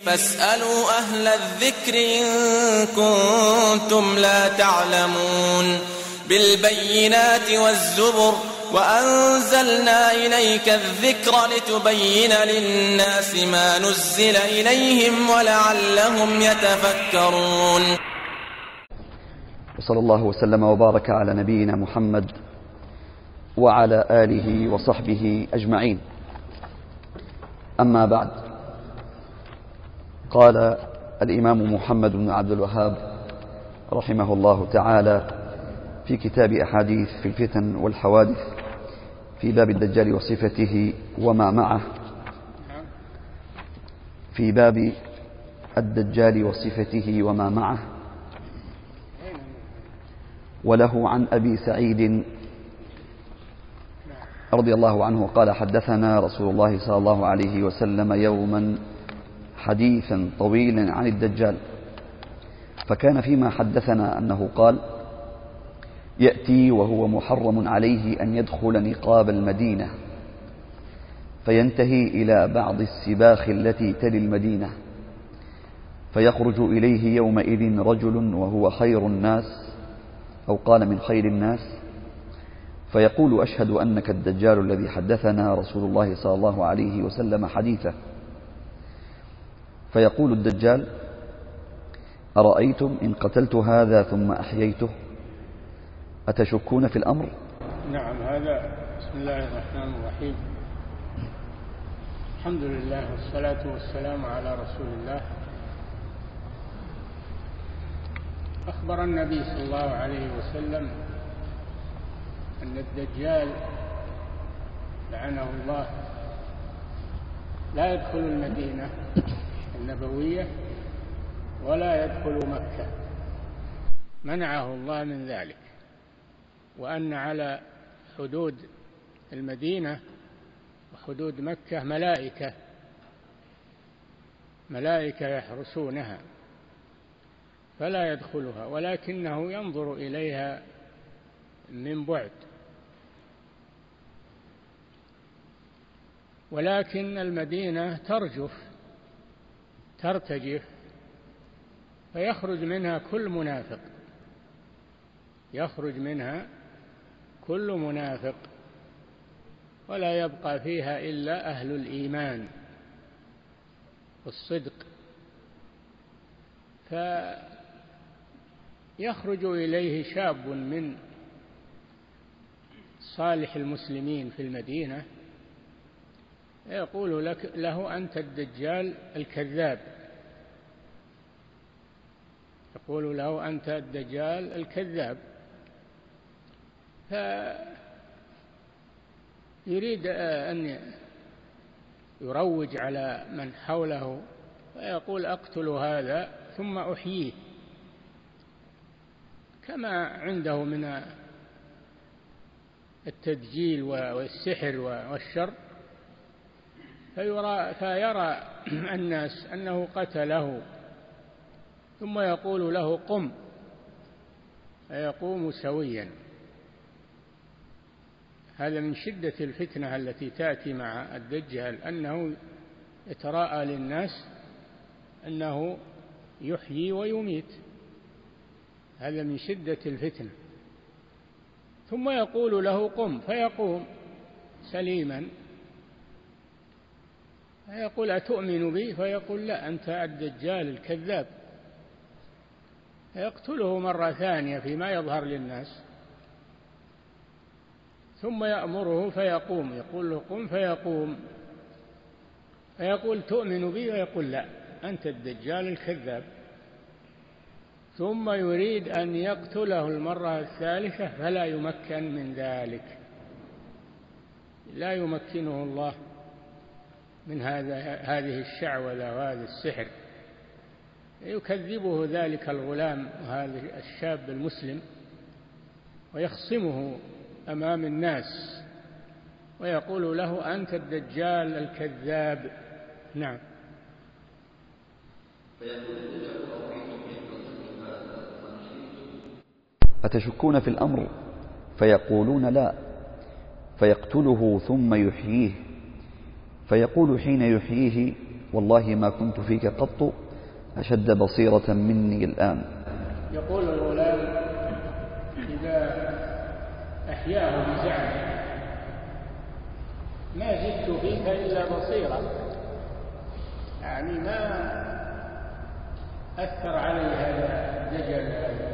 فاسألوا أهل الذكر إن كنتم لا تعلمون بالبينات والزبر وأنزلنا إليك الذكر لتبين للناس ما نزل إليهم ولعلهم يتفكرون. وصلى الله وسلم وبارك على نبينا محمد وعلى آله وصحبه أجمعين. أما بعد، قال الإمام محمد بن عبد الوهاب رحمه الله تعالى في كتاب أحاديث في الفتن والحوادث في باب الدجال وصفته وما معه، في باب الدجال وصفته وما معه، وله عن أبي سعيد رضي الله عنه قال: حدثنا رسول الله صلى الله عليه وسلم يوما حديثا طويلا عن الدجال، فكان فيما حدثنا أنه قال: يأتي وهو محرم عليه أن يدخل نقاب المدينة، فينتهي إلى بعض السباخ التي تلي المدينة، فيخرج إليه يومئذ رجل وهو خير الناس، أو قال من خير الناس، فيقول: أشهد أنك الدجال الذي حدثنا رسول الله صلى الله عليه وسلم حديثه. فيقول الدجال: أرأيتم إن قتلت هذا ثم أحييته أتشكون في الأمر؟ نعم. هذا بسم الله الرحمن الرحيم. الحمد لله والصلاة والسلام على رسول الله. أخبر النبي صلى الله عليه وسلم أن الدجال لعنه الله لا يدخل المدينة النبوية ولا يدخل مكة، منعه الله من ذلك، وأن على حدود المدينة وحدود مكة ملائكة يحرسونها فلا يدخلها، ولكنه ينظر إليها من بعد. ولكن المدينة ترتجف فيخرج منها كل منافق ولا يبقى فيها إلا أهل الإيمان والصدق، فيخرج إليه شاب من صالح المسلمين في المدينة يقول له: أنت الدجال الكذاب. يقول له: أنت الدجال الكذاب. فيريد أن يروج على من حوله ويقول: أقتل هذا ثم أحييه، كما عنده من التدجيل والسحر والشر، فيرى الناس أنه قتله، ثم يقول له: قم، فيقوم سويا. هذا من شدة الفتنة التي تأتي مع الدجال، أنه يتراءى للناس أنه يحيي ويميت، هذا من شدة الفتنة. ثم يقول له: قم، فيقوم سليما، فيقول: أتؤمن بي؟ فيقول: لا، أنت الدجال الكذاب. فيقتله مرة ثانية فيما يظهر للناس، ثم يأمره فيقوم، يقول له: قم، فيقوم، فيقول: تؤمن بي؟ فيقول: لا، أنت الدجال الكذاب. ثم يريد أن يقتله المرة الثالثة فلا يمكن من ذلك، لا يمكنه الله من هذه الشعوذة وهذا السحر. يكذبه ذلك الغلام وهذا الشاب المسلم ويخصمه أمام الناس ويقول له: أنت الدجال الكذاب. نعم. أتشكون في الأمر؟ فيقولون: لا. فيقتله ثم يحييه، فيقول حين يحييه: والله ما كنت فيك قط أشد بصيرة مني الآن. يقول الغلام إذا أحياه بزعمه ما زدت فيك إلا بصيرة، يعني ما أثر علي هذا الدجل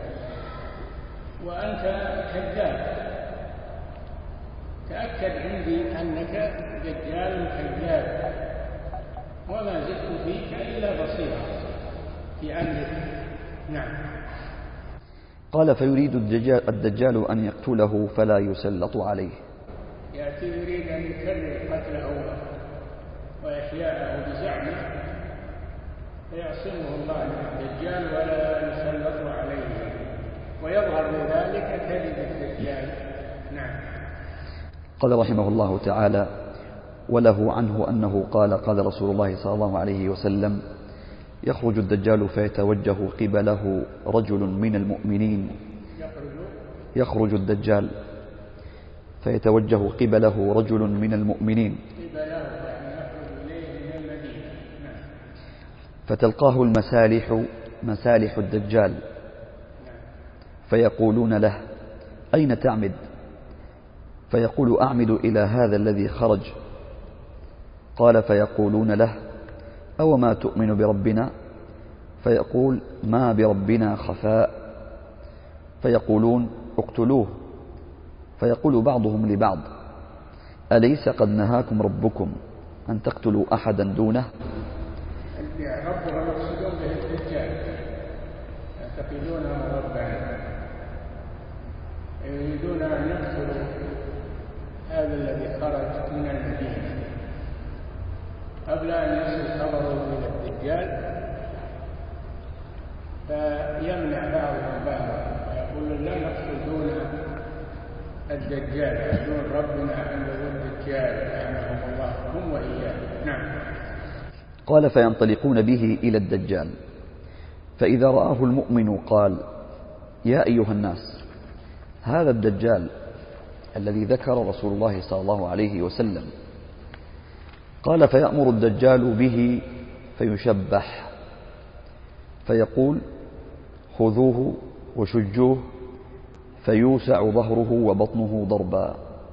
وأنت كذاب، تأكد عندي أنك دجال كذاب وما زدت فيك إلا بصيرة في أمرك. نعم. قال فيريد الدجال أن يقتله فلا يسلط عليه. يأتي يريد أن يكرر قتله وإحياءه بزعمه فيعصمه الله من الدجال ولا يسلط عليه، ويظهر بذلك كذب الدجال. نعم. قال رحمه الله تعالى: وله عنه أنه قال: قال رسول الله صلى الله عليه وسلم: يخرج الدجال فيتوجه قبله رجل من المؤمنين. يخرج الدجال فيتوجه قبله رجل من المؤمنين فتلقاه مسالح الدجال فيقولون له: أين تعمد؟ فيقول: أعمد إلى هذا الذي خرج. قال فيقولون له: أو ما تؤمن بربنا؟ فيقول: ما بربنا خفاء. فيقولون: اقتلوه. فيقول بعضهم لبعض: أليس قد نهاكم ربكم أن تقتلوا أحدا دونه؟ ربهم يقصدون به الدجال، يعتقدونه ربا، يريدون أن يقتلوا هذا الذي خرج من المدينة قبل أن يصل خبره إلى الدجال، فيمنع بعضهم بعضا ويقول: لا نقتل دون الدجال، دون ربنا أن الدجال لعنهم الله هم وإياه. نعم. قال فينطلقون به إلى الدجال، فإذا رآه المؤمن قال: يا أيها الناس، هذا الدجال الذي ذكر رسول الله صلى الله عليه وسلم. قال فيأمر الدجال به فيشبح، فيقول: خذوه وشجوه فيوسع ظهره وبطنه ضربا.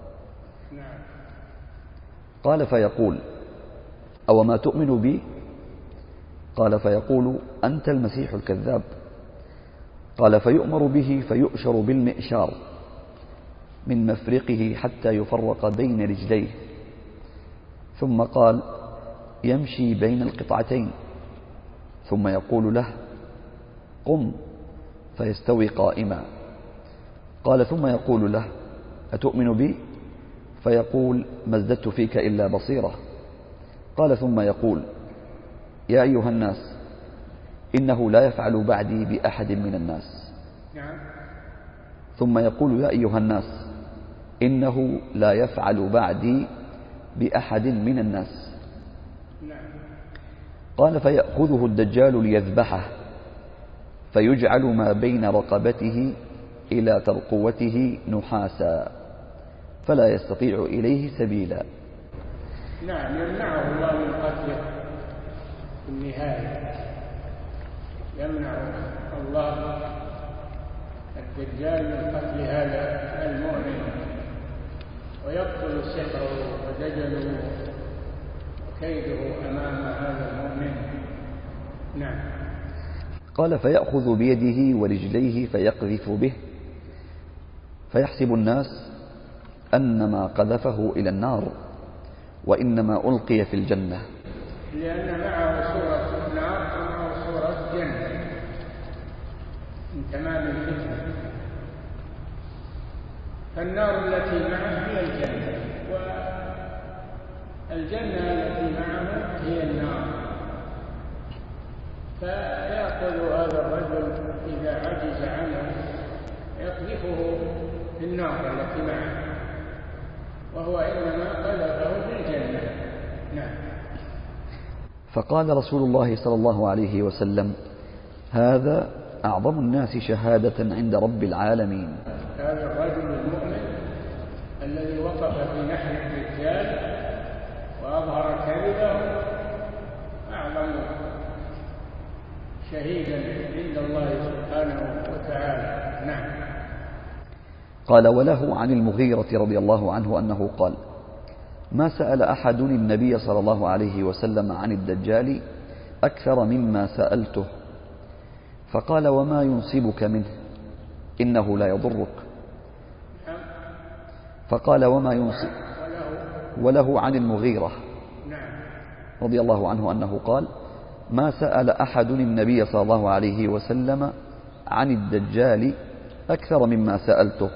قال فيقول: أو ما تؤمن بي؟ قال فيقول: أنت المسيح الكذاب. قال فيؤمر به فيؤشر بالمئشار من مفرقه حتى يفرق بين رجليه، ثم قال: يمشي بين القطعتين، ثم يقول له: قم، فيستوي قائما. قال ثم يقول له: أتؤمن بي؟ فيقول: ما ازددت فيك إلا بصيرة. قال ثم يقول: يا أيها الناس، إنه لا يفعل بعدي بأحد من الناس. ثم يقول: يا أيها الناس، إنه لا يفعل بعدي بأحد من الناس. قال فيأخذه الدجال ليذبحه، فيجعل ما بين رقبته إلى ترقوته نحاسا، فلا يستطيع إليه سبيلا. نعم، يمنعه الله من قتله في النهاية، يمنع الله الدجال من قتل هذا المؤمن، ويقتل سحره ودجله وكيده أمام هذا المؤمن. نعم. قال فيأخذ بيده ورجليه فيقذف به، فيحسب الناس أنما قذفه إلى النار وإنما ألقي في الجنة، لأن معه صورة النار ومعه صورة جنة من تمام الفتنة. فالنار التي معه هي الجنة، والجنة التي معه هي النار. فيأخذ هذا الرجل إذا عجز عنه يقذفه في النار التي معه، وهو إنما قذفه في الجنة. نعم. فقال رسول الله صلى الله عليه وسلم: هذا أعظم الناس شهادة عند رب العالمين. هذا الرجل المؤمن الذي وقف في نحر الدجال وأظهر كذبه شهيدا عند الله سبحانه وتعالى. نعم. قال: وله عن المغيرة رضي الله عنه أنه قال: ما سأل أحد النبي صلى الله عليه وسلم عن الدجال أكثر مما سألته، فقال: وما ينصبك منه إنه لا يضرك. فقال: وما ينصب. وله عن المغيرة رضي الله عنه أنه قال: ما سأل أحد النبي صلى الله عليه وسلم عن الدجال أكثر مما سألته،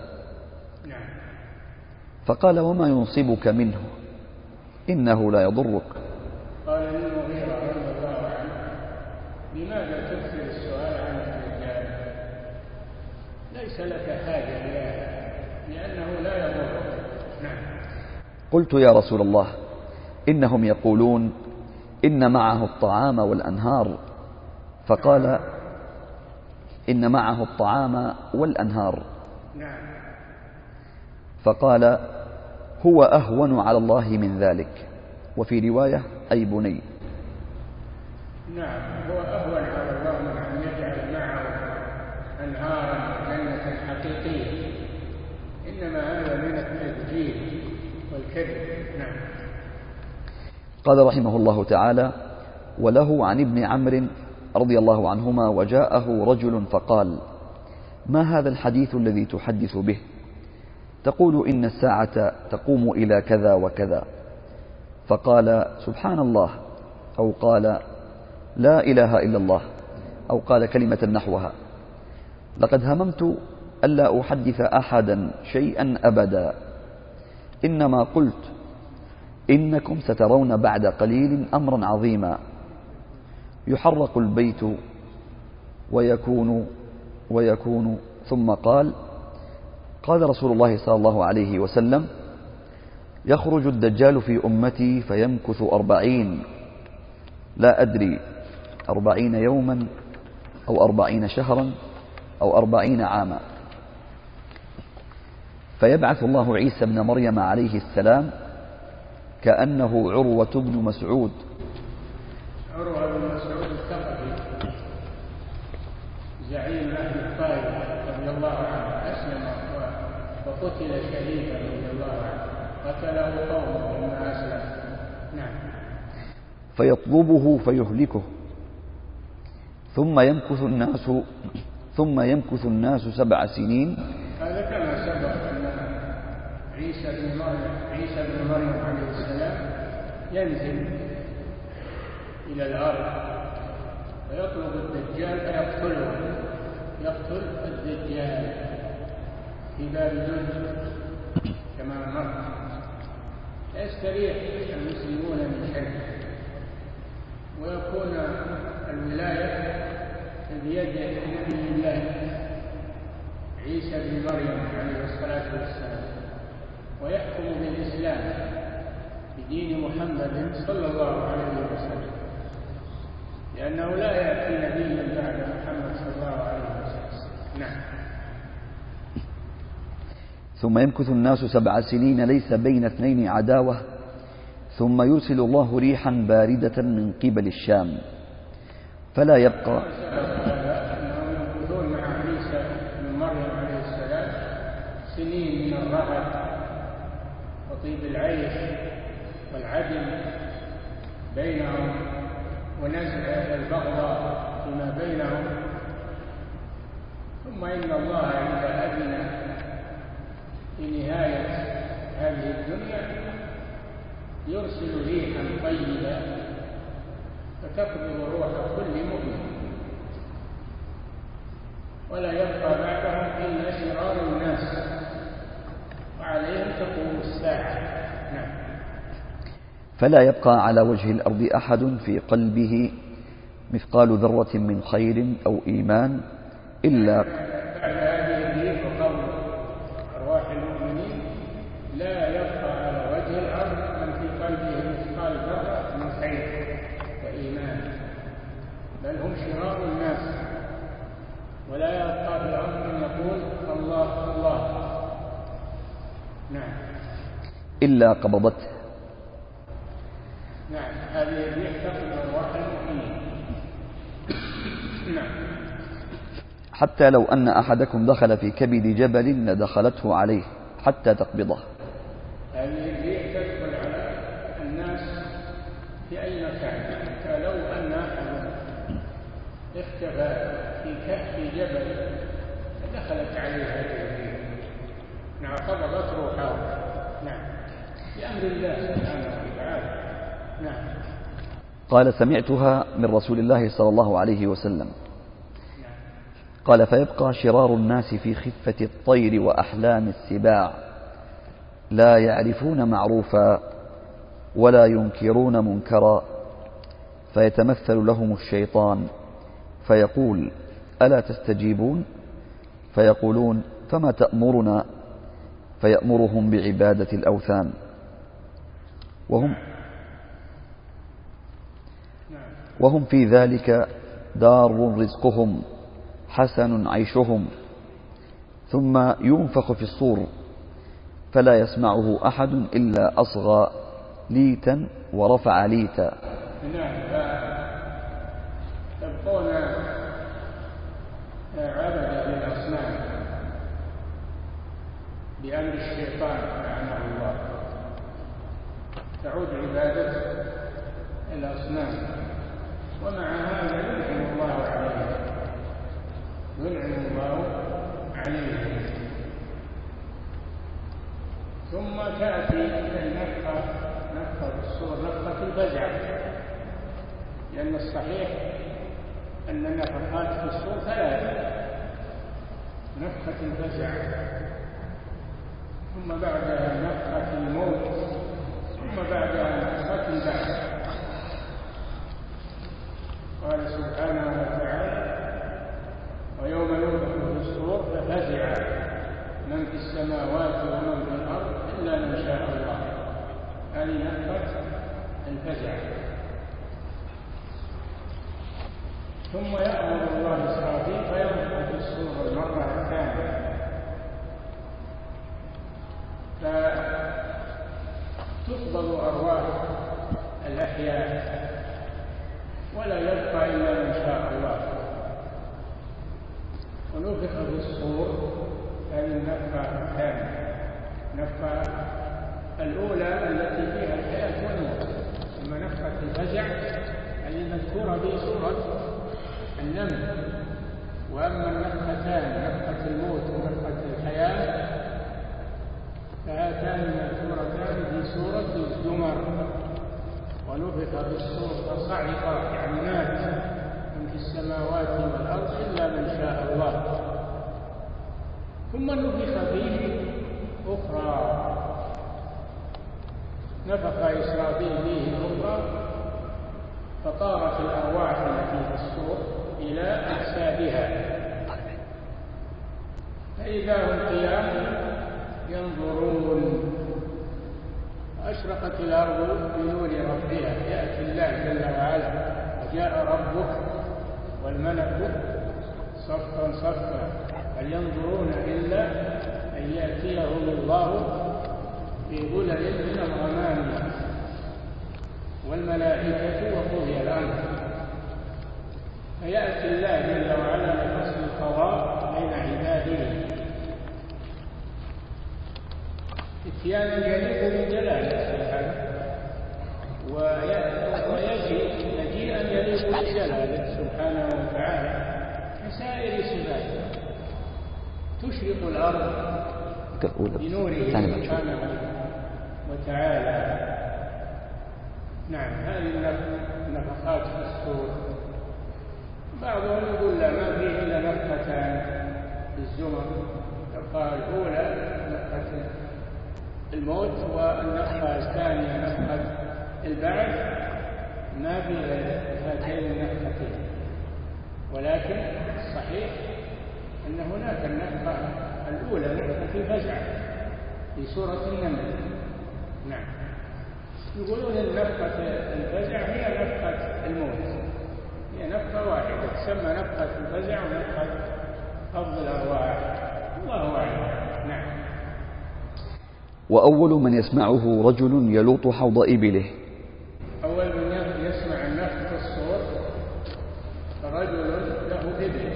فقال: وما ينصبك منه إنه لا يضرك. قال للمغيرة رضي الله عنه: لماذا تكثر السؤال عن الدجال؟ ليس لك حاجة لأنه لا يضرك. نعم. قلت: يا رسول الله، إنهم يقولون إن معه الطعام والأنهار. فقال: إن معه الطعام والأنهار. فقال: هو أهون على الله من ذلك. وفي رواية: أي بني. نعم، هو أهون على الله من أن يجعل معه أنهارا جنة حقيقية، إنما هذا من التدجيل والكذب. نعم. قال رحمه الله تعالى: وله عن ابن عمرو رضي الله عنهما: وجاءه رجل فقال: ما هذا الحديث الذي تحدث به؟ تقول إن الساعة تقوم إلى كذا وكذا. فقال: سبحان الله، أو قال: لا إله إلا الله، أو قال كلمة نحوها. لقد هممت ألا أحدث أحدا شيئا أبدا، إنما قلت إنكم سترون بعد قليل أمرا عظيما، يحرق البيت ويكون. ثم قال: قال رسول الله صلى الله عليه وسلم: يخرج الدجال في أمتي فيمكث 40، لا أدري 40 يوما أو 40 شهرا أو 40 عاما، فيبعث الله عيسى بن مريم عليه السلام كأنه عروة بن مسعود. عروة بن مسعود الثقفي زعيم أهل الطائف رضي الله عنه، أسلم وقتل شهيدا رضي الله عنه، قتله قومه لما أسلم. نعم. فيطلبه فيهلكه، ثم يمكث الناس 7 سنين. هذا كما سبق أن عيسى بن مريم عليه السلام ينزل إلى الأرض ويطلب الدجال فيقتله، يقتل الدجال في باب جند كما مر، يستريح المسلمون من شره، ويكون الولاية بيد نبي الله عيسى بن مريم عليه الصلاة والسلام، ويحكم بالإسلام بدين محمد صلى الله عليه وسلم، لأنه لا يأتي نبي بعد محمد صلى الله عليه وسلم. نعم. ثم يمكث الناس 7 سنين ليس بين اثنين عداوة، ثم يرسل الله ريحا باردة من قبل الشام فلا يبقى. أنهم يمكثون مع عيسى بن مريم عليه السلام سنين من الرهب وطيب العيش والعدل بينهم ونزع البغضاء فيما بينهم، ثم إن الله إذا أذن في نهاية هذه الدنيا يرسل ريحا طيبة فتقبض روح كل مؤمن، ولا يبقى بعدهم إلا شرار الناس، وعليهم تقوم الساعة. نعم. فلا يبقى على وجه الأرض أحد في قلبه مثقال ذرة من خير أو إيمان إلا بعد هذه الريح وقبض أرواح المؤمنين لا يبقى على وجه الأرض من في قلبه مثقال ذرة من خير وإيمان، بل هم شرار الناس، ولا يبقى في الأرض من يقول الله الله. نعم. إلا قبضته. نعم، هذه الريح تقبض أرواح المؤمنين. حتى لو أن أحدكم دخل في كبد جبل لدخلته عليه حتى تقبضه. هذه الريح تدخل على الناس في أي مكان، حتى لو أن أحد اختفى في كهف جبل دخلت عليه هذه الريح، قبضت روحه. نعم، بأمر الله سبحانه وتعالى. نعم. قال: سمعتها من رسول الله صلى الله عليه وسلم. قال: فيبقى شرار الناس في خفة الطير وأحلام السباع، لا يعرفون معروفا ولا ينكرون منكرا، فيتمثل لهم الشيطان فيقول: ألا تستجيبون؟ فيقولون: فما تأمرنا؟ فيأمرهم بعبادة الأوثان، وهم في ذلك دار رزقهم حسن عيشهم، ثم ينفخ في الصور فلا يسمعه أحد إلا أصغى ليتا ورفع ليتا. تبقون عبدة للأصنام بأمر الشيطان لعنه الله، تعود عبادة الأصنام، ومع هذا ينعم الله عليه. ثم تأتي النفخة، نفخة الصور، نفخة الفزع، لأن الصحيح أن النفخات في الصور ثلاثة: نفخة الفزع، ثم بعدها نفخة الموت، ثم بعدها نفخة البعث. قال سبحانه وتعالى: ويوم ينفخ في الصور ففزع من في السماوات ومن في الأرض إلا من شاء الله. هذه نفخة الفزع. ثم يأمر الله إسرافيل فينفخ في الصور المرة الثانية، فتقبض أرواح الأحياء ولا يبقى إلا من شاء الله. ونفخ في الصور، هذه النفخة الثانية. النفخة الأولى التي فيها الحياة والموت، ثم نفخة الفزع التي مذكورة في سورة النمل. وأما النفختان، نفخة الموت ونفخة الحياة، فهاتان مذكورتان في سورة الزمر. ونفخ في الصور فصعق، يعني مات من في السماوات والأرض إلا من شاء الله. ثم نفخ فيه أخرى، نفخ إسرافيل فيه أخرى، فطارت الأرواح التي في الصور إلى أجسادها، فإذا هم قيام ينظرون. أشرقت الأرض بنور ربها، يأتي الله جل وعلا: وجاء ربك والملك صفا صفا هل ينظرون إلا أن يأتيهم الله في ظلل من الغمام والملائكة وقضي الأمر. فيأتي الله جل وعلا لفصل القضاء بين عباده اتيانا يليق بجلاله سبحانه، ويجيء مجيئا يليق بجلاله سبحانه وتعالى كسائر صفاته. تشرق الأرض بنوره سبحانه وتعالى. نعم، هذه النفخات في الصور. بعضهم يقول لا، ما فيه إلا نفختان في الزمر، النفخة الأولى نفخة الموت، والنفخة الثانية نفخة البعث، ما في هاتين النفختين. ولكن الصحيح أن هناك النفخة الأولى، نفخة الفزع في سورة النمل. نعم، يقولون النفخة الفزع هي نفخة الموت، هي نفخة واحدة تسمى نفخة الفزع ونفخة قبض الأرواح، الله أعلم. نعم. وأول من يسمعه رجل يلوط حوض إبله. أول من يسمع النفخ في الصور رجل له إبل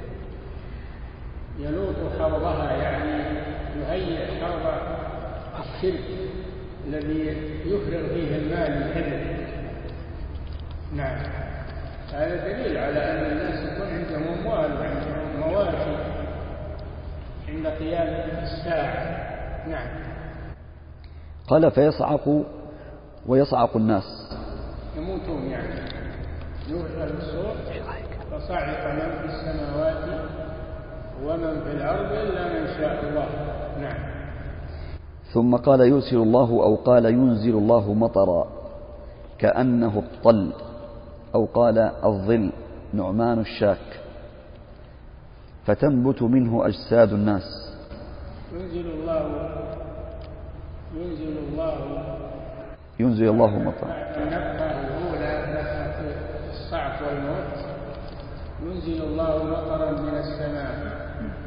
يلوط حوضها، يعني يهيئ حوض الشرك الذي يفرغ فيه المال الإبل. نعم، هذا دليل على أن الناس يكون عندهم أموال وعندهم مواشي عند قيام الساعة. نعم. قال فيصعق ويصعق الناس، يموتون، يعني يرفع الصوت فصعق من في السماوات ومن في الأرض إلا من شاء الله. نعم. ثم قال يرسل الله أو قال ينزل الله مطرا كأنه الطل أو قال الظل نعمان الشاك فتنبت منه أجساد الناس. ينزل الله مطرا. النفخة الأولى نفخة الصعق والموت، ينزل الله مطرا من السماء،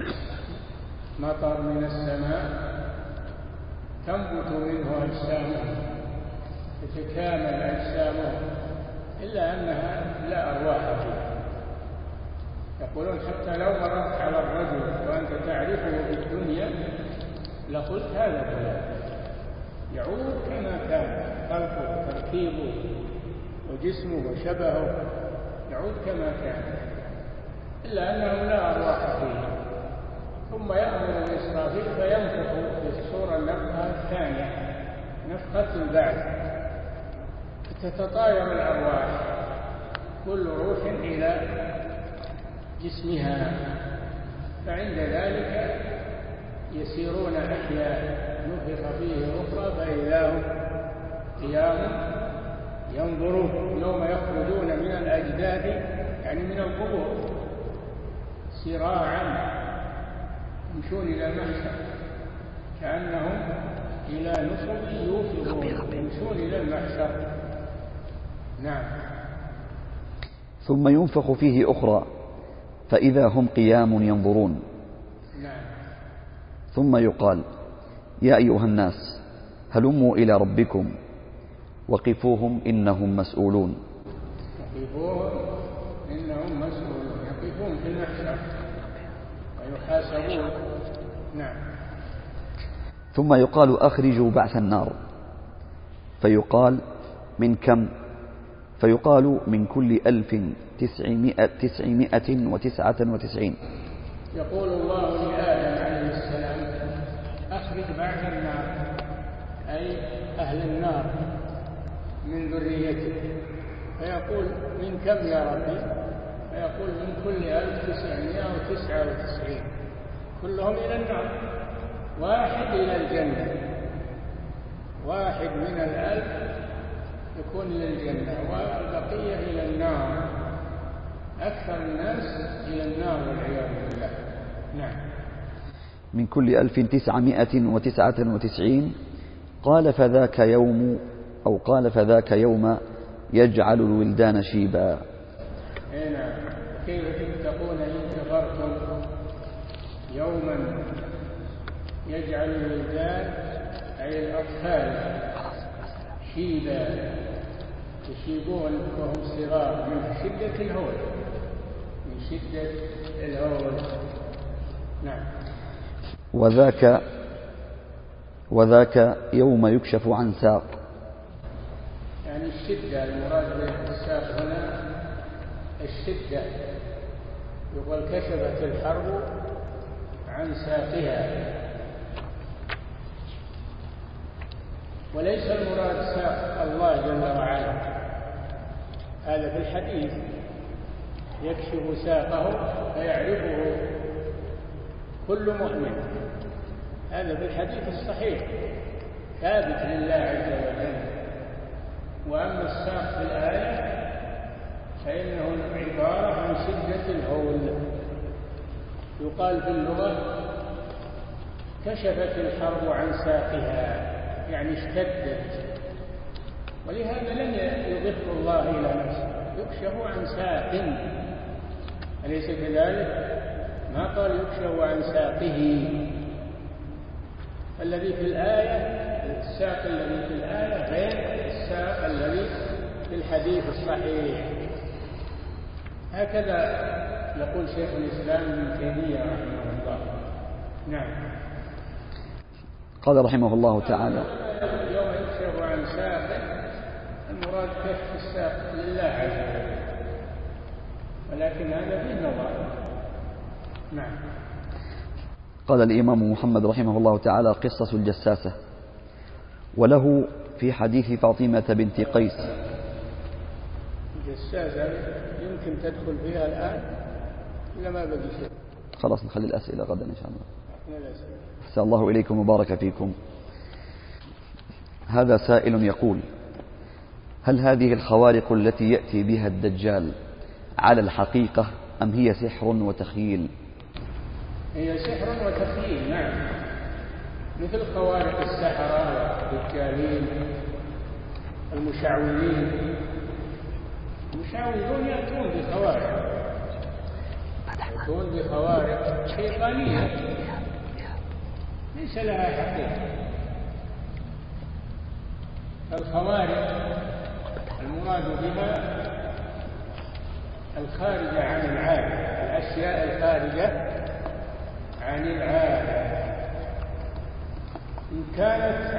مطر من السماء تنبت منه أجسامهم، تتكامل أجسامهم، إلا أنها لا أرواح فيها. يقولون حتى لو مررت على الرجل وأنت تعرفه في الدنيا لقلت هذا فلان، يعود كما كان، خلقه وتركيبه وجسمه وشبهه يعود كما كان، إلا أنه لا أرواح فيه. ثم يأمر بإسرافيل فينفخ في الصورة النفخة الثانية، نفخة البعث، تتطاير الأرواح كل روح إلى جسمها، فعند ذلك يسيرون أحياء، نفخ فيه أخرى فإذا هم قيام ينظرون يوم يخرجون من الأجداث، يعني من القبور، سراعا يمشون إلى المحشر كأنهم إلى نصب يوفضون، يمشون إلى المحشر. نعم. ثم ينفخ فيه أخرى فإذا هم قيام ينظرون. نعم. ثم يقال يا أيها الناس هلموا إلى ربكم وقفوهم إنهم مسؤولون. وقفوهم إنهم مسؤولون، يقفون في المحشر ويحاسبون. نعم. ثم يقال أخرجوا بعث النار فيقال من كم؟ فيقال من كل 1999. يقول الله لآدم عليه السلام أخرج بعث النار، أي أهل النار من ذريته، فيقول من كم يا ربي؟ فيقول من كل 1999، كلهم إلى النار، واحد إلى الجنة، واحد من 1000 يكون إلى الجنة والبقية إلى النار، أكثر الناس إلى النار والعياذ بالله. نعم. من كل 1999 قال فذاك يوم أو قال فذاك يوم يجعل الولدان شيبا. نعم. كيف تتقون إن كفرتم يوما يجعل الولدان أي الأطفال شيبا، يشيبون وهم صغار من شدة الهول، من شدة الهول. نعم. وذاك يوم يكشف عن ساق، يعني الشدة، المراد بالساق هنا الشدة. يقول كشفت الحرب عن ساقها، وليس المراد ساق الله جل وعلا، هذا في الحديث يكشف ساقه فيعرفه كل مؤمن، هذا في الحديث الصحيح ثابت لله عز وجل. وأما الساق في الآية فإنه عبارة عن شدة الهول. يقال في اللغة كشفت الحرب عن ساقها، يعني اشتدت، ولهذا لم يضف الله إلى نفسه، يكشف عن ساق، أليس كذلك؟ ما قال يكشف عن ساقه. الذي في الآية، الساق الذي في الآية غير الساق الذي في الحديث الصحيح. هكذا يقول شيخ الإسلام ابن تيمية رحمه الله. نعم. قال رحمه الله تعالى: يوم يكشف عن ساق، المراد كشف الساق لله عز وجل، ولكن هذا فيه نظر. نعم. قال الإمام محمد رحمه الله تعالى: قصة الجساسة. وله في حديث فاطمة بنت قيس. الجساسة يمكن تدخل فيها الآن إلا ما بقي شيء. خلاص نخلي الأسئلة غدا إن شاء الله. أحسن الله إليكم وبارك فيكم. هذا سائل يقول: هل هذه الخوارق التي يأتي بها الدجال على الحقيقة أم هي سحر وتخيل؟ هي سحر وتخيل، نعم، مثل خوارق السحرة والدجالين المشعوذين. المشعوذون يأتون بخوارق شيطانية ليس لها حقيقة. الخوارق المراد بها الخارجة عن العادة، الأشياء الخارجة عن العادة. إن كانت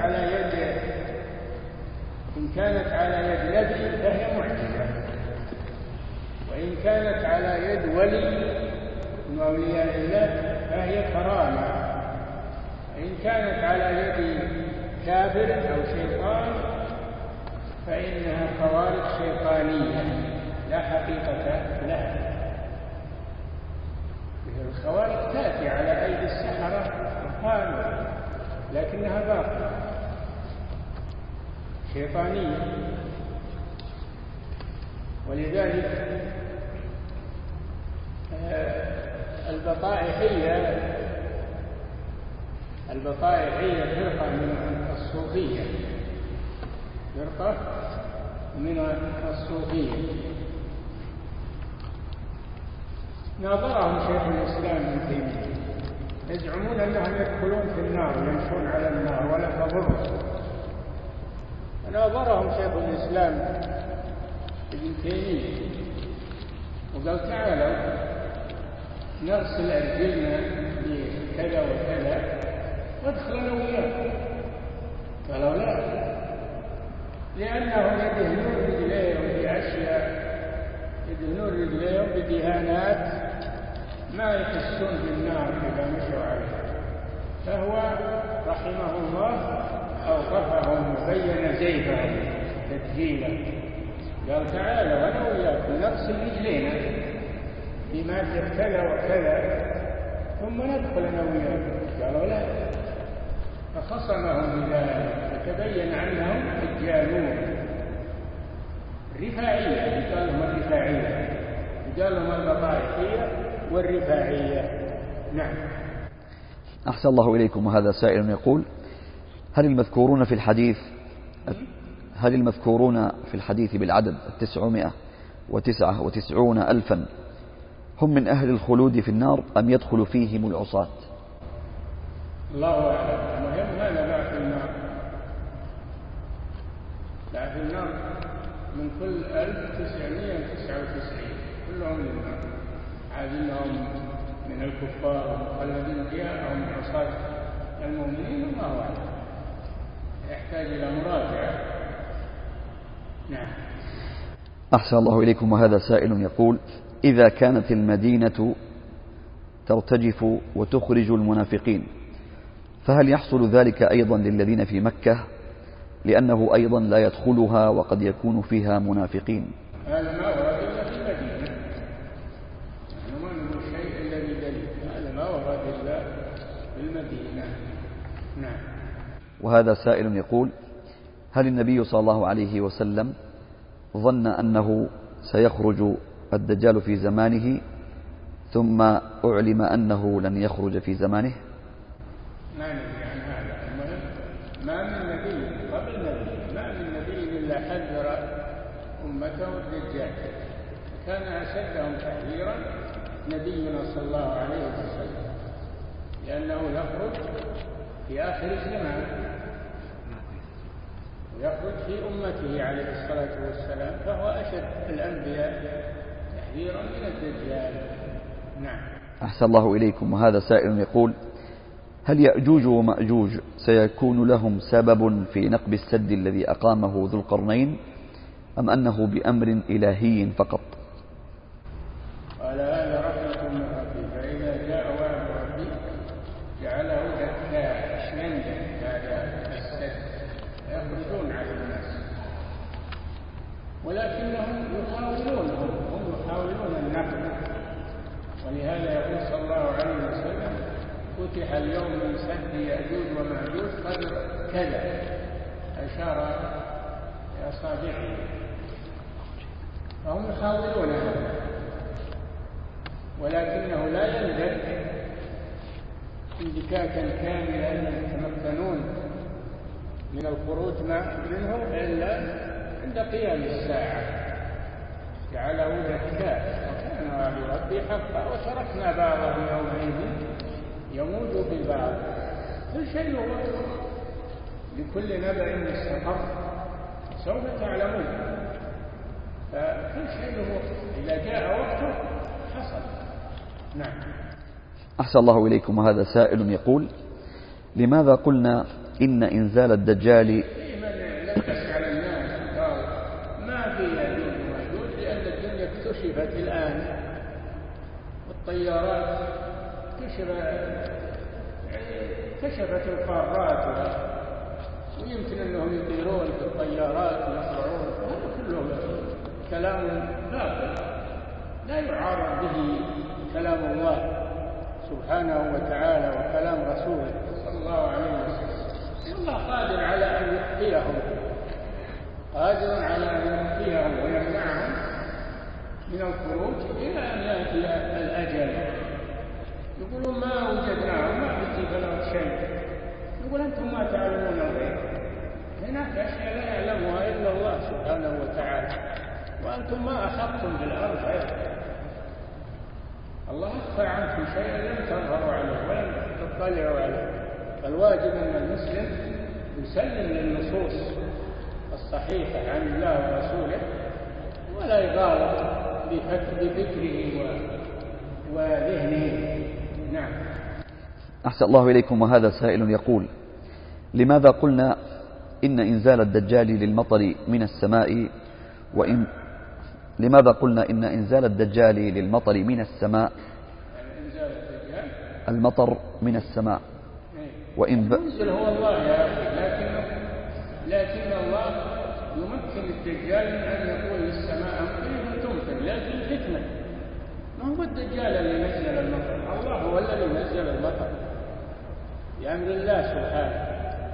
على يد نبي فهي معجزة، وإن كانت على يد ولي من أولياء الله فهي كرامة، وإن كانت على يد كافر أو شيطان فإنها خوارق شيطانية لا حقيقة لها. الخوارق تأتي على أيدي السحرة الخارجة لكنها باطلة شيطانية. ولذلك البطائحية فرقة من الصوفية، ناظرهم شيخ الإسلام ابن تيمية، يزعمون أنهم يدخلون في النار ويمشون على النار ولا تضرهم. ناظرهم شيخ الإسلام ابن تيمية وقال: تعالوا نغسل أرجلنا بكذا وكذا وادخل أنا وياكم. قالوا: لا، لأنهم يدهنون رجليهم بأشياء، يدهنون رجليهم بدهانات ما يحسون بالنار إذا مشوا عليها. فهو رحمه الله أوقفهم وبين زيفهم تدهيلا. قال: تعالوا أنا وياكم نغسل رجلينا بمادة كذا وكذا ثم ندخل أنا وياكم. قالوا: لا. فخصمهم بذلك فتبين أنهم دجالون رفاعية، يقال لهم الرفاعية، يقال لهم البطائحية والرفاعية. نعم. أحسن الله إليكم. وهذا سائل يقول: هل المذكورون في الحديث بالعدد 999,000 هم من أهل الخلود في النار أم يدخل فيهم العصاة؟ الله أعلم. المهم هذا لا في النار من كل 1999 كلهم للنار، عادلهم من الكفار والمخلدين فيها أو من عصاة المؤمنين، الله أعلم، يحتاج إلى مراجعة. نعم. أحسن الله إليكم. وهذا سائل يقول: إذا كانت المدينة ترتجف وتخرج المنافقين فهل يحصل ذلك أيضا للذين في مكة، لأنه أيضا لا يدخلها وقد يكون فيها منافقين؟ هذا ما ورد إلا في المدينة، نحن ما نقول شيء إلا بدليل، هذا ما ورد إلا في المدينة. نعم. وهذا سائل يقول: هل النبي صلى الله عليه وسلم ظن أنه سيخرج الدجال في زمانه ثم أعلم أنه لن يخرج في زمانه؟ ما ندري عن هذا. المهم ما من نبي قبل نبي، ما من نبي إلا حذر أمته الدجال، كان أشدهم تحذيرا نبينا صلى الله عليه وسلم، لأنه يخرج في آخر الزمان ويخرج في أمته عليه الصلاة والسلام، فهو أشد الأنبياء تحذيرا من الدجال. نعم. أحسن الله إليكم. وهذا سائل يقول: هل يأجوج ومأجوج سيكون لهم سبب في نقب السد الذي أقامه ذو القرنين، أم أنه بأمر إلهي فقط؟ قال: هذا رحمة من ربي، فإذا جاء وعد ربي جعله دكا شنندا هذا السد يخرجون على الناس، ولكنهم يحاولون النقل. ولهذا يقول صلى الله عليه وسلم: فتح اليوم من سد يأجوج ومأجوج قدر كذا، أشار بأصابعه. فهم يحاولون هذا، ولكنه لا يندك اندكاكا كاملا يتمكنون من الخروج منه إلا عند قيام الساعة. جعله دكاء، وكان وعد ربي حقا، وتركنا بعضهم يومئذ يموج ببعض. كل شيء وقت، لكل نبأ مستقر، سوف تعلمون. فكل شيء وقت، إذا جاء وقته حصل. نعم. أحسن الله إليكم. وهذا سائل يقول: لماذا قلنا إن إنزال الدجال لبس على الناس قال ما في يأجوج ومأجوج، لأن الدنيا اكتشفت الآن، والطيارات كشفت القارات، ويمكن أنهم يطيرون في الطيارات ويطلعون. هذا كله كلام باطل لا يعارض به كلام الله سبحانه وتعالى وكلام رسوله صلى الله عليه وسلم. الله قادر على أن يحييهم، قادر على أن يحييهم ويمنعهم من الخروج إلى أن يأتي الأجل. يقولون ما وجدناه، ما في بلغ شيء. يقول أنتم ما تعلمون الغيب، هناك أشياء لا يعلمها إلا الله سبحانه وتعالى، وأنتم ما أخذتم بالأرض غيره. الله أخفى عنكم شيئا لم تظهروا عليه ولم تطلعوا عليه. فالواجب أن المسلم يسلم للنصوص الصحيحة عن الله ورسوله، ولا يغالط بفكره وذهنه. نعم. أحسن الله إليكم. وهذا سائل يقول: لماذا قلنا إن إنزال الدجال للمطر من السماء لماذا قلنا إن إنزال الدجال للمطر من السماء، المطر من السماء، ينزل هو الله يا أخي، لكن الله يمكن الدجال من أن يقول للسماء أمطري فتمطر، لكن الفتنة ما هو الدجال اللي نزل المطر، الله هو الذي نزل المطر بأمر الله سبحانه.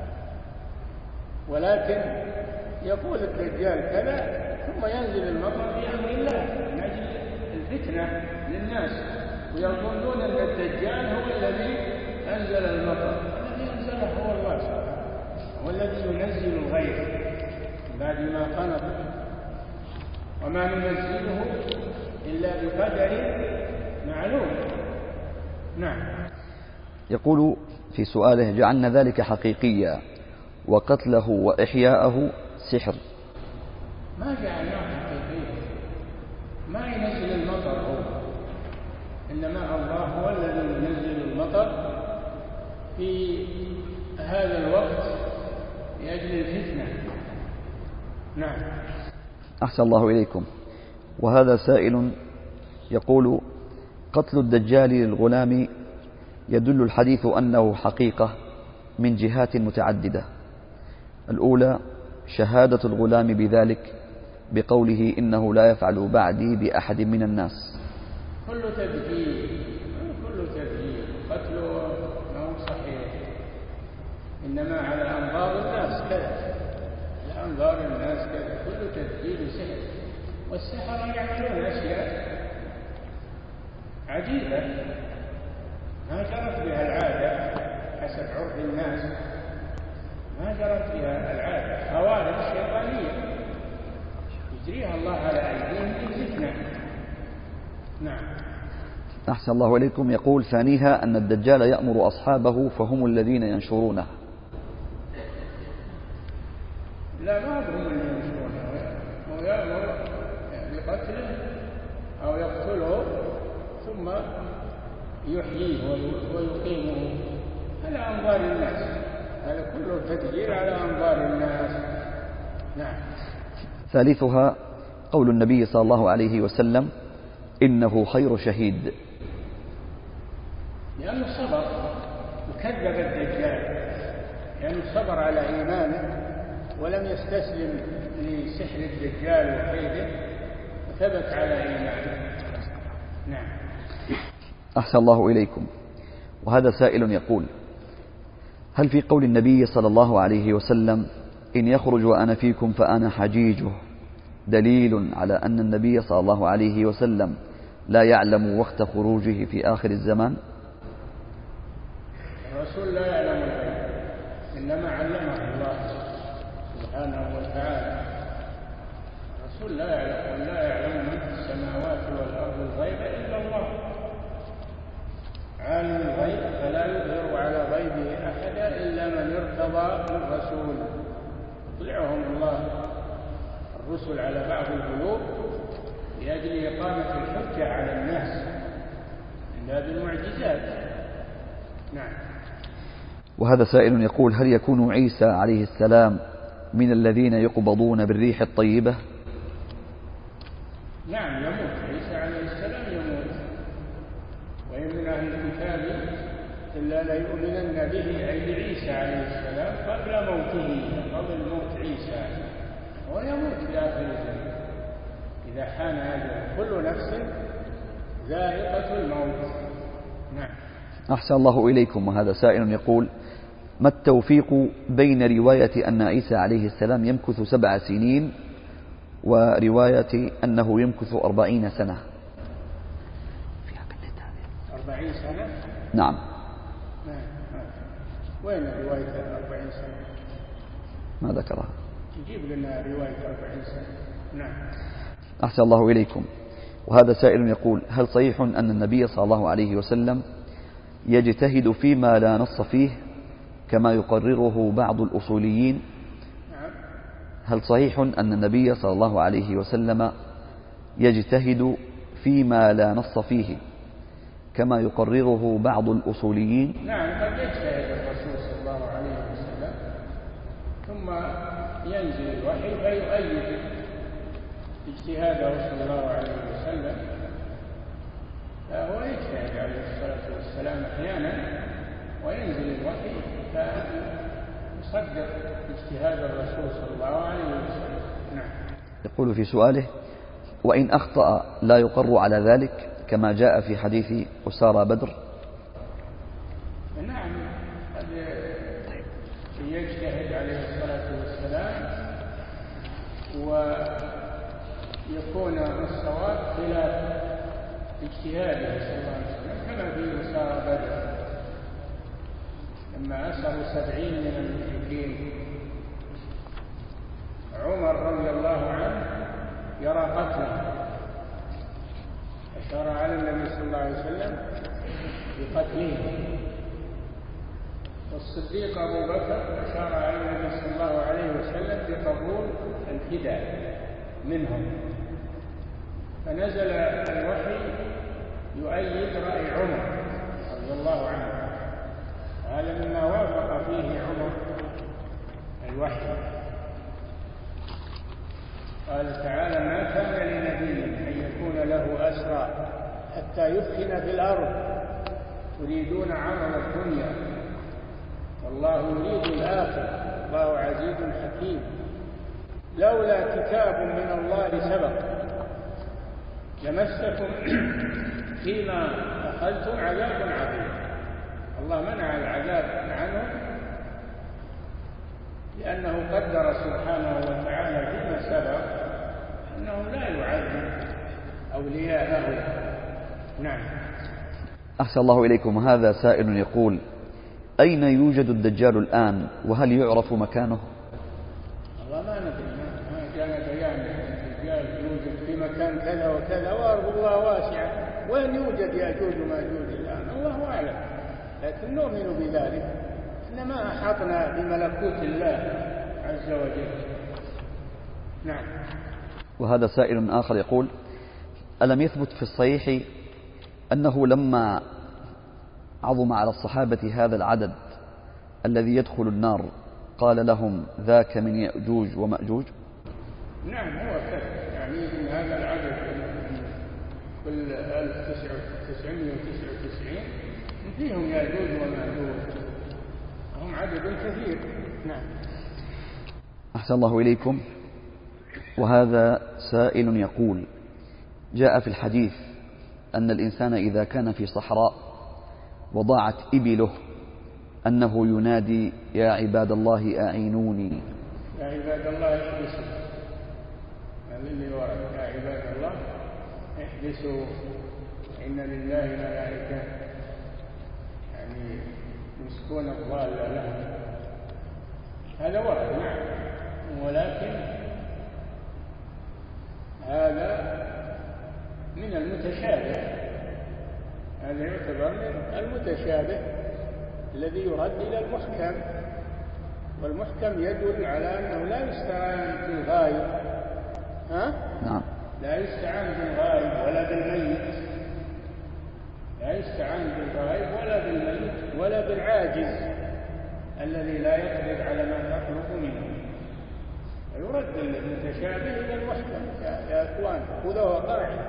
ولكن يقول الدجال كذا ثم ينزل المطر بأمر الله من أجل الفتنة للناس، ويظنون أن الدجال هو الذي أنزل المطر. الذي أنزله هو الله سبحانه، هو الذي ينزل الغيث بعد ما قنط، وما ننزله إلا بقدر معلوم. نعم. يقول في سؤاله: جعلنا ذلك حقيقيا وقتله وإحياءه سحر. ما جعلناه حقيقيا، ما ينزل المطر هو، إنما الله هو الذي ينزل المطر في هذا الوقت لأجل الفتنة. نعم. أحسن الله إليكم. وهذا سائل يقول: قتل الدجال للغلام يدل الحديث أنه حقيقة من جهات متعددة. الأولى شهادة الغلام بذلك بقوله: إنه لا يفعل بعدي بأحد من الناس. كل تبجيل قتله ما هو صحيح، إنما على أنظار الناس كذا، على أنظار الناس كذا، كل تبجيل سحر. والسحرة يعملون أشياء عجيبة ما جرت بها العادة حسب عرف الناس، ما جرت بها العادة، خوارق شيطانية يجريها الله على أيديهم بالفتنة. نعم. أحسن الله إليكم. يقول: ثانيها أن الدجال يأمر أصحابه فهم الذين ينشرونه. لا، ما هم اللي ينشرونه، هو يأمر بقتله أو يقتله ثم ثم يحييه ويقيمه على أنظار الناس. هذا كله تدبير على أنظار الناس. نعم. ثالثها قول النبي صلى الله عليه وسلم: إنه خير شهيد. لأنه صبر وكذب الدجال، لأنه صبر على إيمانه ولم يستسلم لسحر الدجال وكيده، وثبت على إيمانه. نعم. أحسن الله إليكم. وهذا سائل يقول: هل في قول النبي صلى الله عليه وسلم: إن يخرج وأنا فيكم فأنا حجيجه، دليل على أن النبي صلى الله عليه وسلم لا يعلم وقت خروجه في آخر الزمان؟ الرسول لا يعلم الغيب، إنما علمه الله سبحانه وتعالى. الرسول لا يعلم من في السماوات والأرض الغيب إلا الله. عالم الغيب فلا يظهر على غيبه أحدا إلا من ارتضى من رسول يطلعهم الله الرسل على بعض الغيوب لأجل إقامة الحجة على الناس من باب المعجزات. نعم. وهذا سائل يقول: هل يكون عيسى عليه السلام من الذين يقبضون بالريح الطيبة؟ نعم يموت عيسى عليه السلام، يموت. وإن من أهل الكتاب إلا ليؤمنن به، أي بعيسى عليه السلام، قبل موته، قبل موت عيسى، ويموت في آخر الزمان إذا حان أجله. كل نفس ذائقة الموت. نعم. أحسن الله إليكم. وهذا سائل يقول: ما التوفيق بين رواية أن عيسى عليه السلام يمكث 7 سنين ورواية أنه يمكث 40 سنة؟ 40 سنة؟ نعم. وين رواية 40 سنة؟ ما ذكرها. يجيب لنا رواية 40 سنة. نعم. أحسن الله إليكم. وهذا سائل يقول: هل صحيح أن النبي صلى الله عليه وسلم يجتهد فيما لا نص فيه كما يقرره بعض الأصوليين؟ نعم. هل صحيح أن النبي صلى الله عليه وسلم يجتهد فيما لا نص فيه كما يقرره بعض الأصوليين؟ نعم، قد يجتهد الرسول صلى الله عليه وسلم ثم ينزل الوحي فيؤيد اجتهاده صلى الله عليه وسلم، فهو يجتهد عليه الصلاة والسلام أحيانا وينزل الوحي فيصدق اجتهاد الرسول صلى الله عليه وسلم. نعم. يقول في سؤاله: وإن أخطأ لا يقر على ذلك كما جاء في حديث أسارى بدر؟ نعم، قد يجتهد عليه الصلاة والسلام ويكون الصواب خلاف اجتهاده صلى الله عليه وسلم، كما في أسارى بدر لما أسروا 70 من المشركين. عمر رضي الله عنه يرى قتله، أشار على النبي صلى الله عليه وسلم بقتله، والصديق أبو بكر أشار على النبي صلى الله عليه وسلم بقبول الفداء منهم، فنزل الوحي يؤيد رأي عمر رضي الله عنه. هذا مما وافق فيه عمر الوحي. قال تعالى: ما كان لنبي أن يكون له أسرى حتى يثخن في الأرض تريدون عرض الدنيا والله يريد الآخرة والله عزيز حكيم. لولا كتاب من الله سبق لمسكم فيما أخذتم عذاب عظيم. الله منع العذاب عنه لأنه قدر سبحانه وتعالى فيما سبق أنه لا يعذب أولياءه. نعم. أحسن الله إليكم. هذا سائل يقول: أين يوجد الدجال الآن وهل يعرف مكانه؟ والله ما ندري، ما جاءنا بيان الدجال يوجد في مكان كذا وكذا وأرض الله واسعة، وين يوجد يأجوج وماجوج الآن الله أعلم، لكن نؤمن بذلك إن ما أحاطنا بملكوت الله عز وجل. نعم. وهذا سائل آخر يقول: ألم يثبت في الصحيح أنه لما عظم على الصحابة هذا العدد الذي يدخل النار قال لهم ذاك من يأجوج ومأجوج. نعم هو كذا، يعني إن هذا العدد كل 1999 فيهم يأجوج ومأجوج، هم عدد كثير. نعم. أحسن الله إليكم. وهذا سائل يقول: جاء في الحديث أن الإنسان إذا كان في صحراء وضاعت إبله أنه ينادي: يا عباد الله أعينوني. يا عباد الله احبسوا، اللي ورد يا عباد الله احبسوا إن لله ملائكة يعني يمسكون الضال لهم، هذا ورد. نعم. ولكن هذا من المتشابه، هذا يعتبر من المتشابه الذي يرد إلى المحكم، والمحكم يدل على أنه لا يستعان بالغائب، نعم. لا يستعان بالغائب ولا بالميت، لا يستعان بالغائب ولا بالميت ولا بالعاجز الذي لا يقدر على ما تطلب منه. يرد المتشابه إلى المحكم. يا أخوان خذوها قاعدة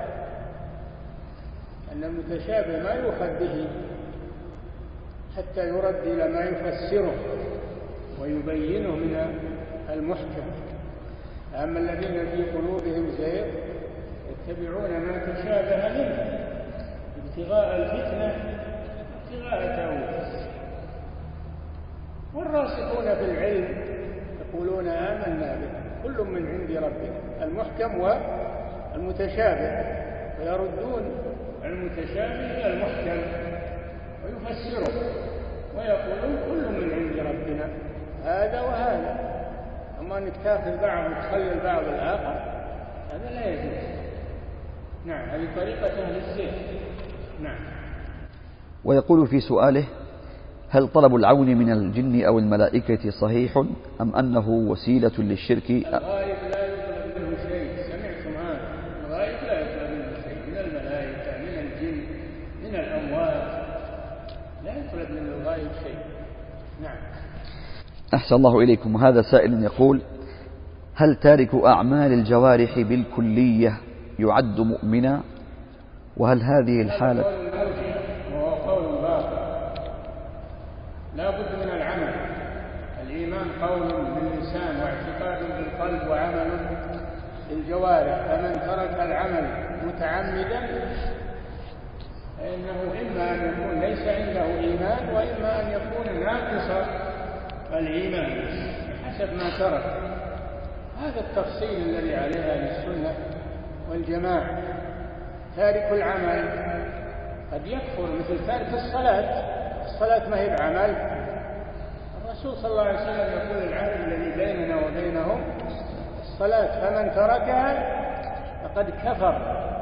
أن المتشابه ما يؤخذ به حتى يرد إلى ما يفسره ويبينه من المحكم. أما الذين في قلوبهم زيغ يتبعون ما تشابه منه ابتغاء الفتنة ابتغاء تأويله. والراسخون في العلم يقولون آمنا به كل من عند ربنا، المحكم والمتشابه، ويردون المتشابه إلى المحكم ويفسره ويقولون كل من عند ربنا هذا وهذا. أما أنك تأخذ بعض وتخلي البعض الآخر هذا لا يجوز. نعم، هذه طريقة أهل الزيغ. نعم. ويقول في سؤاله: هل طلب العون من الجن أو الملائكة صحيح أم أنه وسيلة للشرك؟ الغائب لا يطلب منه شيء، سمعتم هذا؟ الغائب لا يطلب منه شيء، من الملائكة من الجن من الأموات لا يطلب من الغائب شيء. نعم. أحسن الله إليكم. وهذا سائل يقول: هل تارك أعمال الجوارح بالكلية يعد مؤمنا؟ وهل هذه الحالة وهو قول باطل، لا بد من العمل. الإيمان قول باللسان واعتقاد بالقلب وعمل بالجوارح، فمن ترك العمل متعمدا فإنه إما أن يكون ليس عنده إيمان وإما أن يكون ناقص الإيمان حسب ما ترك. هذا التفصيل الذي عليه أهل السنة والجماعة. تارك العمل قد يكفر مثل تارك الصلاة ما هي بعمل. الرسول صلى الله عليه وسلم يقول: العهد الذي بيننا وبينهم الصلاة، فمن تركها فقد كفر.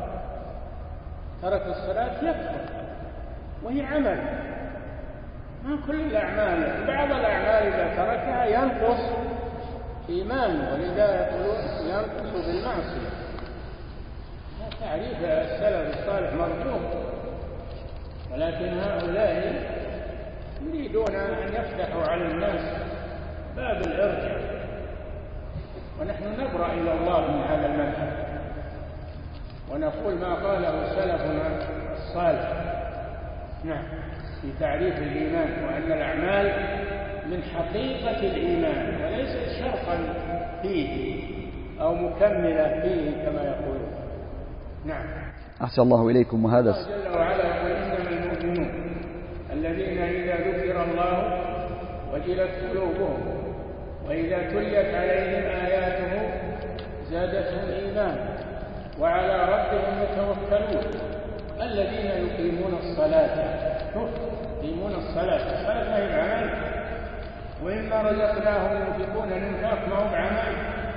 ترك الصلاة يكفر وهي عمل، ما كل الأعمال، بعض الأعمال إذا تركها ينقص إيمانه، ولذا يقولون ينقص بالمعصية. تعريف السلف الصالح مرفوض، ولكن هؤلاء يريدون أن يفتحوا على الناس باب الإرجاء، ونحن نبرأ إلى الله من هذا المذهب ونقول ما قاله سلفنا الصالح. نعم، في تعريف الإيمان، وأن الأعمال من حقيقة الإيمان وليست شرطا فيه أو مكملة فيه كما يقولون. نعم. أحسن الله إليكم. وهذا الله جل وعلا يقول: إنما المؤمنون الذين إذا ذكر الله وجلت قلوبهم وإذا تليت عليهم آياته زادتهم إيمانا وعلى ربهم يتوكلون الذين يقيمون الصلاة. يقيمون الصلاة ما هي بعمل، وإما رزقناهم ينفقون الإنفاق ما هو بعمل.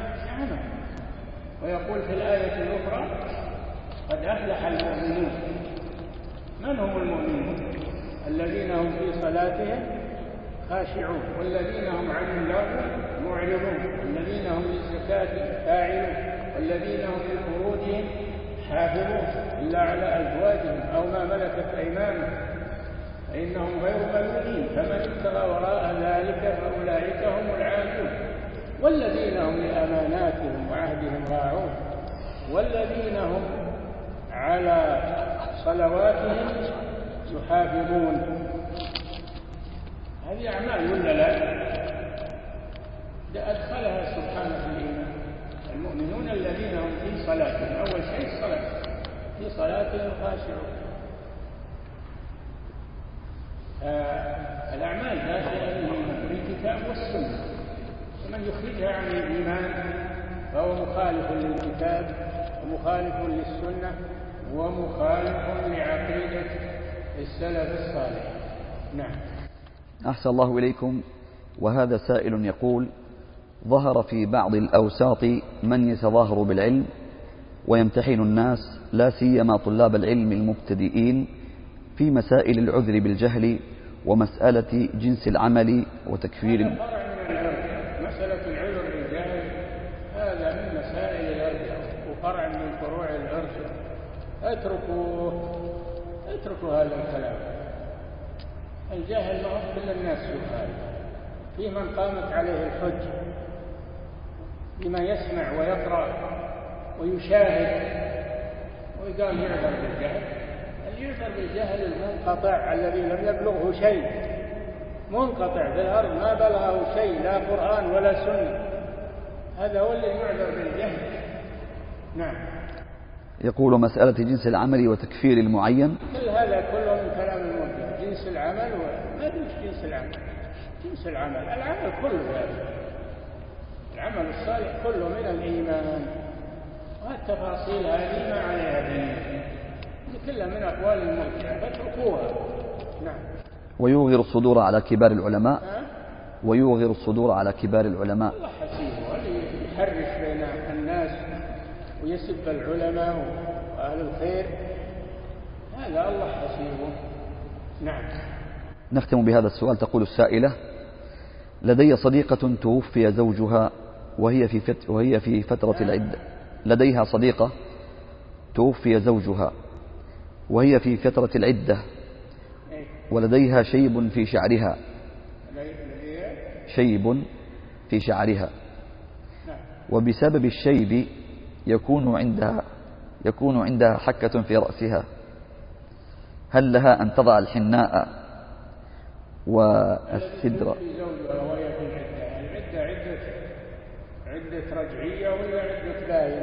ويقول في الآية الأخرى: قد أفلح المؤمنون. من هم المؤمنون؟ الذين هم في صلاتهم خاشعون، والذين هم عن اللغو معرضون، والذين هم للزكاة فاعلون، والذين هم لفروجهم حافظون إلا على أزواجهم أو ما ملكت فإنهم غير ملومين، فمن ابتغى وراء ذلك فأولئك هم العادون، والذين هم لأماناتهم وعهدهم راعون، والذين هم على صلواتهم يحافظون. هذه أعمال ولا لا؟ أدخلها سبحانه في الإيمان. المؤمنون الذين هم في صلاتهم، أول شيء الصلاة، في صلاتهم خاشعون. الأعمال داخلة في الكتاب والسنة، ومن يخرجها عن الإيمان فهو مخالف للكتاب ومخالف للسنة ومخالف لعقيدة السلف الصالح. نعم. أحسن الله إليكم. وهذا سائل يقول: ظهر في بعض الأوساط من يتظاهر بالعلم ويمتحن الناس، لا سيما طلاب العلم المبتدئين، في مسائل العذر بالجهل ومسألة جنس العمل وتكفير. هذا فرع من العرف. مسألة العذر بالجهل هذا من مسائل العرف وفرع من فروع العرف. اتركوا هذا الكلام. الجهل ما هو كل الناس يقال، في من قامت عليه الحج بما يسمع ويقرأ ويشاهد ويقام يعذر بالجهل. يعذر بالجهل المنقطع الذي لم يبلغه شيء، منقطع في الأرض ما بلغه شيء، لا قرآن ولا سنة، هذا هو الذي يعذر بالجهل. نعم. يقول: مسألة جنس العمل وتكفير المعين. كل هذا كله من كلام المرجئة. جنس العمل ما يدريش جنس العمل. جنس العمل كله هذا، العمل الصالح كله من الإيمان، والتفاصيل هذه ما عليها دليل، كلها من أقوال المرجئة فاتركوها. نعم. ويوغر الصدور على كبار العلماء. ويوغر الصدور على كبار العلماء. الله حسيبه، اللي يحرش بين الناس ويسب العلماء وأهل الخير، هذا الله حسيبه. نعم. نختم بهذا السؤال. تقول السائلة: لدي صديقة توفي زوجها وهي في فترة العدة. لديها صديقة توفي زوجها وهي في فترة العدة، ولديها شيب في شعرها. شيب في شعرها، وبسبب الشيب يكون عندها حكة في رأسها. هل لها أن تضع الحناء والسدر؟ عدة رجعية ولا عدة باين؟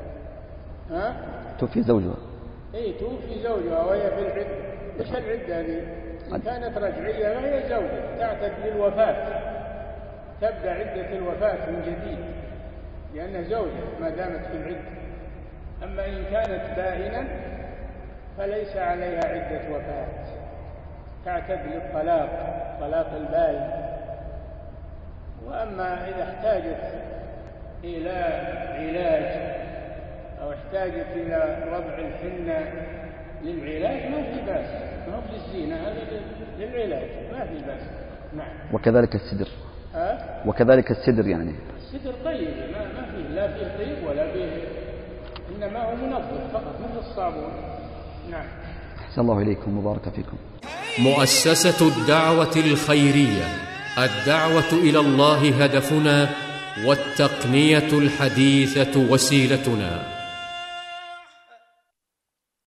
توفي زوجها. توفي زوجها وهي في العدة. إيش العدة هذه؟ إن كانت رجعية فهي زوجة تعتد للوفاة، تبدأ عدة الوفاة من جديد لأنها زوجة ما دامت في العدة. أما إن كانت بائنا فليس عليها عدة وفاة، تعتد للطلاق، طلاق البائن. وأما إذا احتاجت إلى علاج أو احتاجت إلى وضع الحنة للعلاج ما في بأس، ما هو للزينة، هذا للعلاج ما في بأس. نعم. وكذلك السدر. وكذلك السدر، يعني السدر طيب، ما فيه لا فيه طيب ولا فيه، إنما هو منظف فقط مثل الصابون. نعم. أحسن الله إليكم وبارك فيكم. مؤسسة الدعوة الخيرية، الدعوة إلى الله هدفنا، والتقنية الحديثة وسيلتنا.